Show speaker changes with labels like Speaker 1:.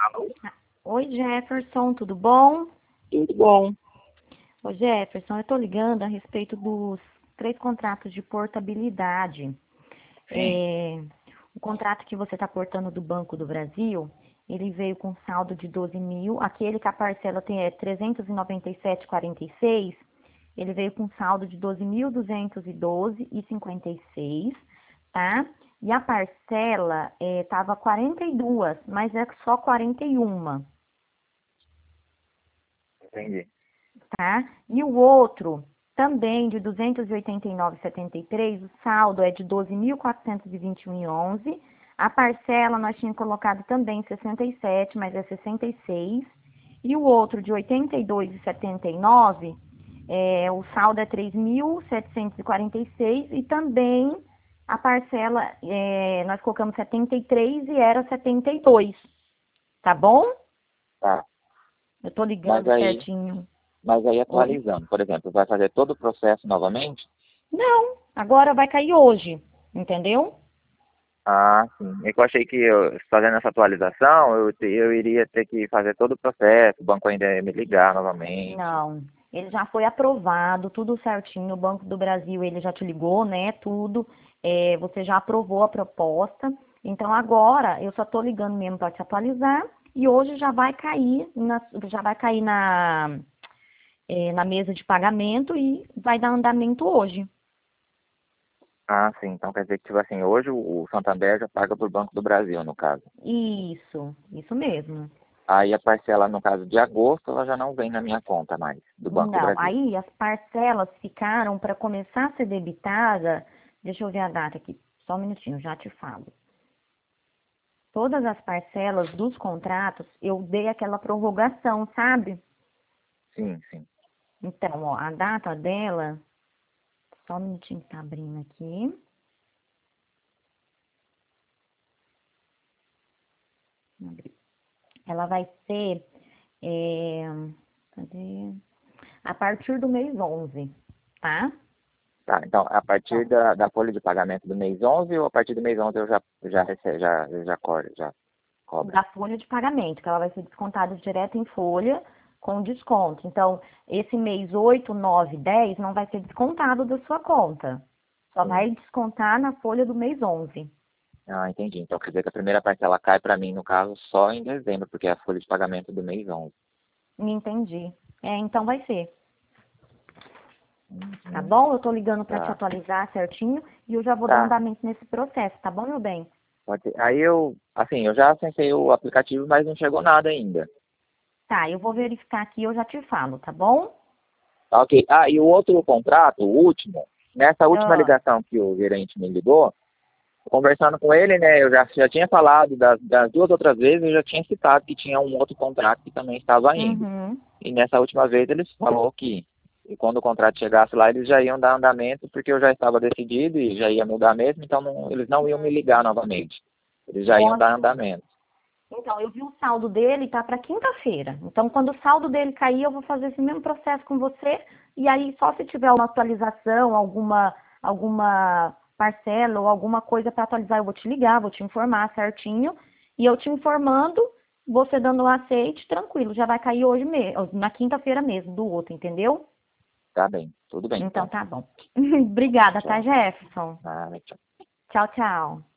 Speaker 1: Oi, Jefferson, tudo bom?
Speaker 2: Tudo bom.
Speaker 1: Ô, Jefferson, eu estou ligando a respeito dos 3 contratos de portabilidade.
Speaker 2: Sim.
Speaker 1: O contrato que você está portando do Banco do Brasil, ele veio com saldo de 12 mil, aquele que a parcela tem 397,46, ele veio com saldo de 12.212,56, tá? E a parcela estava 42, mas é só 41.
Speaker 2: Entendi.
Speaker 1: Tá? E o outro, também de 289,73, o saldo é de 12.421,11. A parcela nós tínhamos colocado também 67, mas é 66. E o outro de 82,79, o saldo é 3.746 e também a parcela nós colocamos 73 e era 72. Tá bom?
Speaker 2: Tá.
Speaker 1: Eu tô
Speaker 2: Mas
Speaker 1: ligando
Speaker 2: aí,
Speaker 1: certinho.
Speaker 2: mas aí
Speaker 1: Oi?
Speaker 2: atualizando, por exemplo, vai fazer todo o processo novamente?
Speaker 1: Não, agora vai cair hoje, entendeu?
Speaker 2: Ah, sim. É que eu achei que fazendo essa atualização, eu iria ter que fazer todo o processo, o banco ainda ia me ligar novamente.
Speaker 1: Não, ele já foi aprovado, tudo certinho. O Banco do Brasil, ele já te ligou, né? Tudo. Você já aprovou a proposta. Então agora eu só tô ligando mesmo para te atualizar e hoje já vai cair na mesa de pagamento e vai dar andamento hoje.
Speaker 2: Ah, sim. Então quer dizer que, tipo assim, hoje o Santander já paga por Banco do Brasil, no caso.
Speaker 1: Isso mesmo.
Speaker 2: Aí a parcela, no caso de agosto, ela já não vem na minha conta mais, do Banco do
Speaker 1: Não,
Speaker 2: Brasil.
Speaker 1: aí as parcelas ficaram para começar a ser debitada. Deixa eu ver a data aqui, só um minutinho, já te falo. Todas as parcelas dos contratos, eu dei aquela prorrogação, sabe?
Speaker 2: Sim, sim.
Speaker 1: Então, ó, a data dela, só um minutinho que tá abrindo aqui. Ela vai ser, é, cadê? A partir do mês 11, tá?
Speaker 2: Tá, então, a partir
Speaker 1: Então,
Speaker 2: da folha de pagamento do mês 11 ou a partir do mês 11 eu já recebo, já cobro?
Speaker 1: da folha de pagamento, que ela vai ser descontada direto em folha com desconto. Então, esse mês 8, 9, 10 não vai ser descontado da sua conta. Só
Speaker 2: Sim.
Speaker 1: vai descontar na folha do mês 11.
Speaker 2: Ah, entendi. Então, quer dizer que a primeira parcela cai para mim, no caso, só em dezembro, porque é a folha de pagamento do mês 11.
Speaker 1: Me entendi. Então vai ser, tá
Speaker 2: Uhum.
Speaker 1: bom? Eu tô ligando para te
Speaker 2: Tá,
Speaker 1: atualizar certinho e eu já vou dar
Speaker 2: tá.
Speaker 1: andamento nesse processo, tá bom, meu bem?
Speaker 2: Pode ser. Aí eu já acessei o aplicativo, mas não chegou nada ainda.
Speaker 1: Tá, eu vou verificar aqui e eu já te falo, tá bom?
Speaker 2: Tá, ok. Ah, e o outro contrato, o último, nessa última
Speaker 1: Ah,
Speaker 2: ligação que o gerente me ligou, conversando com ele, né, eu já tinha falado das duas outras vezes, eu já tinha citado que tinha um outro contrato que também estava indo.
Speaker 1: uhum.
Speaker 2: E nessa última vez ele falou que quando o contrato chegasse lá, eles já iam dar andamento, porque eu já estava decidido e já ia mudar mesmo, então eles não iam me ligar novamente. Eles já iam dar
Speaker 1: Ótimo.
Speaker 2: andamento.
Speaker 1: Então, eu vi o saldo dele, tá para quinta-feira. Então, quando o saldo dele cair, eu vou fazer esse mesmo processo com você. E aí, só se tiver uma atualização, alguma parcela ou alguma coisa para atualizar, eu vou te ligar, vou te informar certinho. E eu te informando, você dando o aceite, tranquilo, já vai cair hoje mesmo, na quinta-feira mesmo, do outro, entendeu?
Speaker 2: Tá bem, tudo bem
Speaker 1: Então,
Speaker 2: então.
Speaker 1: tá bom. Obrigada, tá,
Speaker 2: Tchau.
Speaker 1: Jefferson?
Speaker 2: Ah, tchau.
Speaker 1: Tchau, tchau.